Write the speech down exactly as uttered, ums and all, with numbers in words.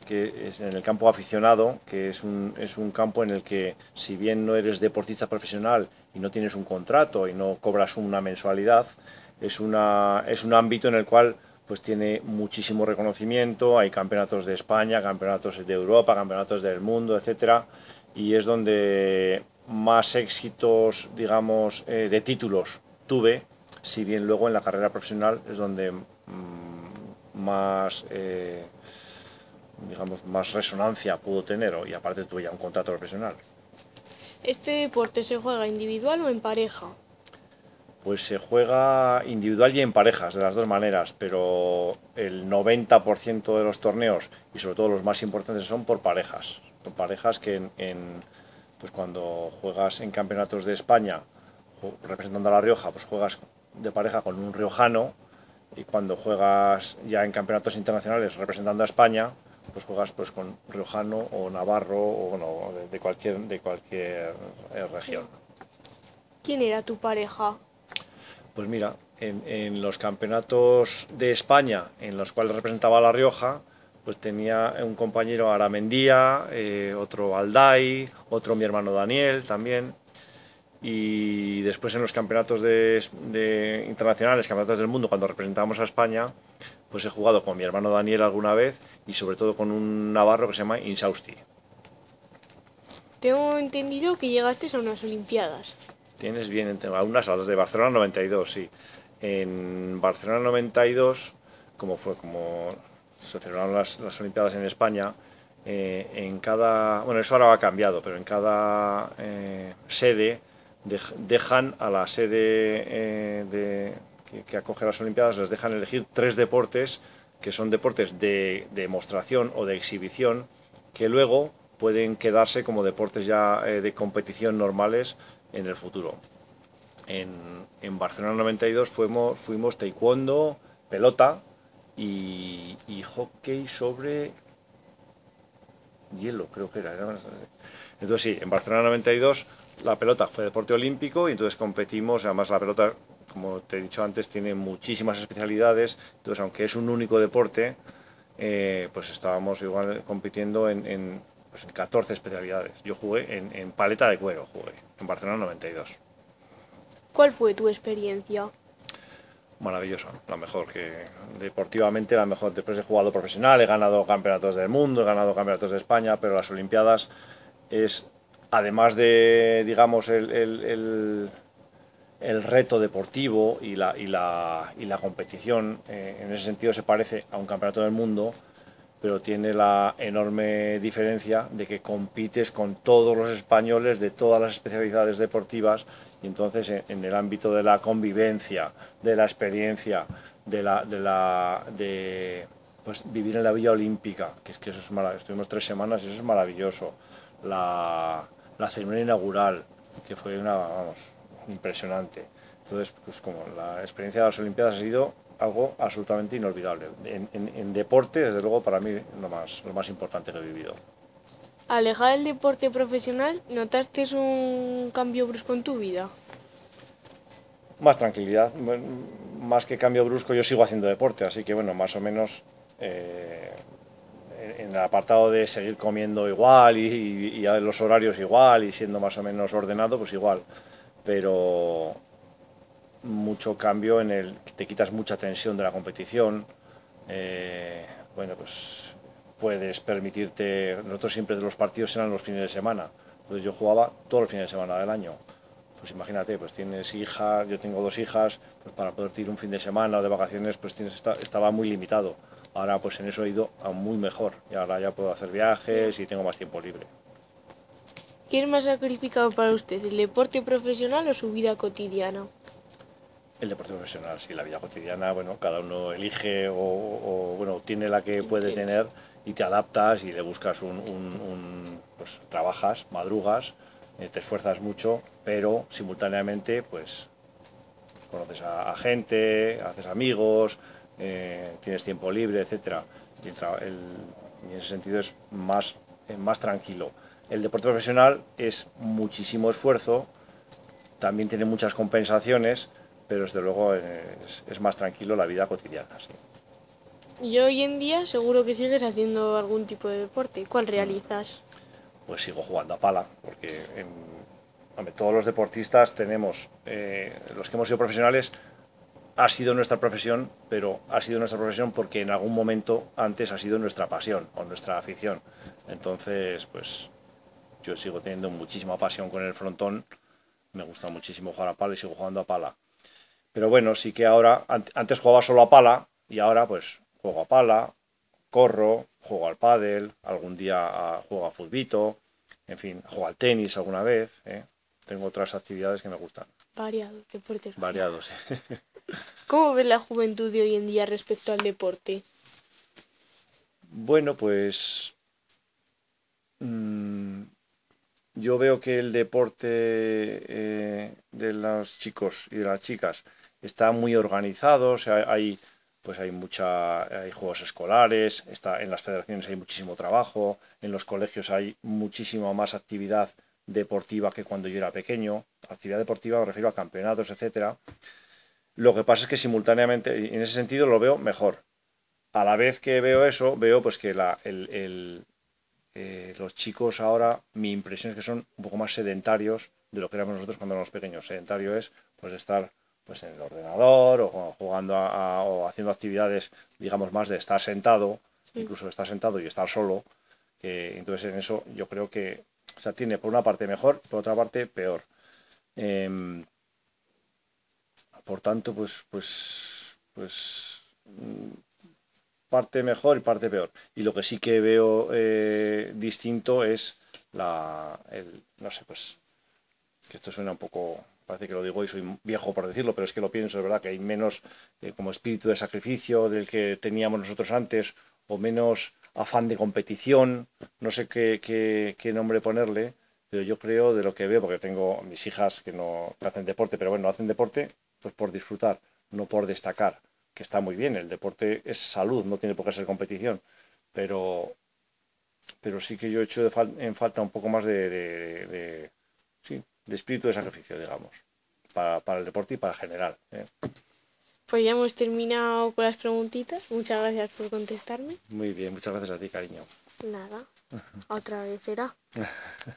que es en el campo aficionado, que es un, es un campo en el que, si bien no eres deportista profesional y no tienes un contrato y no cobras una mensualidad, es, una, es un ámbito en el cual pues tiene muchísimo reconocimiento. Hay campeonatos de España, campeonatos de Europa, campeonatos del mundo, etcétera, y es donde más éxitos, digamos, eh, de títulos tuve, si bien luego en la carrera profesional es donde mmm, más, eh, digamos, más resonancia pudo tener, y aparte tuve ya un contrato profesional. ¿Este deporte se juega individual o en pareja? Pues se juega individual y en parejas, de las dos maneras, pero el noventa por ciento de los torneos, y sobre todo los más importantes, son por parejas. Por parejas que en, en pues cuando juegas en campeonatos de España representando a La Rioja, pues juegas de pareja con un riojano, y cuando juegas ya en campeonatos internacionales representando a España, pues juegas pues con riojano o navarro o bueno, de, de cualquier de cualquier eh, región. ¿Quién era tu pareja? Pues mira, en, en los campeonatos de España en los cuales representaba a La Rioja, pues tenía un compañero Aramendía, eh, otro Alday, otro mi hermano Daniel también. Y después en los campeonatos de, de internacionales, campeonatos del mundo, cuando representábamos a España, pues he jugado con mi hermano Daniel alguna vez y sobre todo con un navarro que se llama Insausti. Tengo entendido que llegaste a unas Olimpiadas. Tienes bien, a unas a las de Barcelona noventa y dos, sí. En Barcelona noventa y dos, como fue como se celebraron las, las Olimpiadas en España, eh, en cada, bueno, eso ahora ha cambiado, pero en cada eh, sede de, dejan a la sede eh, de, que, que acoge las Olimpiadas, les dejan elegir tres deportes que son deportes de demostración o de exhibición, que luego pueden quedarse como deportes ya eh, de competición normales en el futuro. En, en Barcelona noventa y dos fuimos, fuimos taekwondo, pelota y, y hockey sobre hielo, creo que era. Entonces sí, en Barcelona noventa y dos la pelota fue deporte olímpico y entonces competimos. Además la pelota, como te he dicho antes, tiene muchísimas especialidades. Entonces, aunque es un único deporte, eh, pues estábamos igual compitiendo en, en, pues en catorce especialidades. Yo jugué en, en paleta de cuero, jugué en Barcelona noventa y dos. ¿Cuál fue tu experiencia? Maravilloso, la mejor, que deportivamente la mejor. Después he jugado profesional, he ganado campeonatos del mundo, he ganado campeonatos de España, pero las Olimpiadas es, además de, digamos, el, el, el, el reto deportivo y la, y la, y la competición, eh, en ese sentido se parece a un campeonato del mundo, pero tiene la enorme diferencia de que compites con todos los españoles de todas las especialidades deportivas, y entonces en, en el ámbito de la convivencia, de la experiencia, de la de la de pues vivir en la Villa Olímpica, que es que eso es maravilloso. Estuvimos tres semanas y eso es maravilloso. La, la ceremonia inaugural, que fue una, vamos, impresionante. Entonces, pues como la experiencia de las Olimpiadas ha sido algo absolutamente inolvidable. En, en, en deporte, desde luego, para mí lo más, lo más importante que he vivido. Al dejar el deporte profesional, ¿notaste un cambio brusco en tu vida? Más tranquilidad, más que cambio brusco, yo sigo haciendo deporte, así que bueno, más o menos eh, en el apartado de seguir comiendo igual y, y, y los horarios igual y siendo más o menos ordenado, pues igual. Pero mucho cambio en el que te quitas mucha tensión de la competición. Eh, bueno, pues puedes permitirte. Nosotros siempre los partidos eran los fines de semana, entonces yo jugaba todos los fines de semana del año. Pues imagínate, pues tienes hijas, yo tengo dos hijas, pues para poder ir un fin de semana o de vacaciones, pues tienes, estaba muy limitado. Ahora pues en eso he ido a muy mejor, y ahora ya puedo hacer viajes y tengo más tiempo libre. ¿Qué es más sacrificado para usted, el deporte profesional o su vida cotidiana? El deporte profesional, sí, la vida cotidiana, bueno, cada uno elige o, o bueno, tiene la que puede Entiendo. tener, y te adaptas y le buscas un, un, un pues trabajas, madrugas, eh, te esfuerzas mucho, pero simultáneamente pues conoces a, a gente, haces amigos, eh, tienes tiempo libre, etcétera. Y, el, el, y en ese sentido es más, eh, más tranquilo. El deporte profesional es muchísimo esfuerzo, también tiene muchas compensaciones, pero desde luego es, es más tranquilo la vida cotidiana. Sí. Y hoy en día seguro que sigues haciendo algún tipo de deporte. ¿Cuál Mm, realizas? Pues sigo jugando a pala, porque en, hombre, todos los deportistas tenemos, eh, los que hemos sido profesionales, ha sido nuestra profesión, pero ha sido nuestra profesión porque en algún momento antes ha sido nuestra pasión o nuestra afición. Entonces, pues yo sigo teniendo muchísima pasión con el frontón, me gusta muchísimo jugar a pala y sigo jugando a pala. Pero bueno, sí que ahora, antes jugaba solo a pala y ahora pues juego a pala, corro, juego al pádel, algún día a- juego a futbito, en fin, juego al tenis alguna vez, ¿eh? Tengo otras actividades que me gustan, Variados, deportes variados. variados. ¿Cómo ves la juventud de hoy en día respecto al deporte? Bueno, pues mmm, yo veo que el deporte eh, de los chicos y de las chicas está muy organizado, o sea, hay pues hay mucha hay juegos escolares, está en las federaciones hay muchísimo trabajo, en los colegios hay muchísima más actividad deportiva que cuando yo era pequeño. Actividad deportiva me refiero a campeonatos, etcétera. Lo que pasa es que simultáneamente, y en ese sentido lo veo mejor. A la vez que veo eso, veo pues que la, el, el, eh, los chicos ahora, mi impresión es que son un poco más sedentarios de lo que éramos nosotros cuando éramos pequeños. Sedentario es pues estar pues en el ordenador o jugando a, a, o haciendo actividades, digamos, más de estar sentado, Mm. incluso de estar sentado y estar solo. Que, entonces en eso yo creo que o sea, tiene por una parte mejor, por otra parte peor. Eh, por tanto, pues, pues, pues parte mejor y parte peor. Y lo que sí que veo eh, distinto es la, el, no sé, pues, que esto suena un poco, parece que lo digo y soy viejo por decirlo, pero es que lo pienso, es verdad que hay menos eh, como espíritu de sacrificio del que teníamos nosotros antes, o menos afán de competición, no sé qué, qué, qué nombre ponerle, pero yo creo de lo que veo, porque tengo mis hijas que no que hacen deporte, pero bueno, hacen deporte pues por disfrutar, no por destacar, que está muy bien, el deporte es salud, no tiene por qué ser competición, pero, pero sí que yo he hecho de fal en falta un poco más de, de, de, sí, de espíritu de sacrificio, digamos, para, para el deporte y para general. ¿eh? Pues ya hemos terminado con las preguntitas. Muchas gracias por contestarme. Muy bien, muchas gracias a ti, cariño. Nada, otra vez será.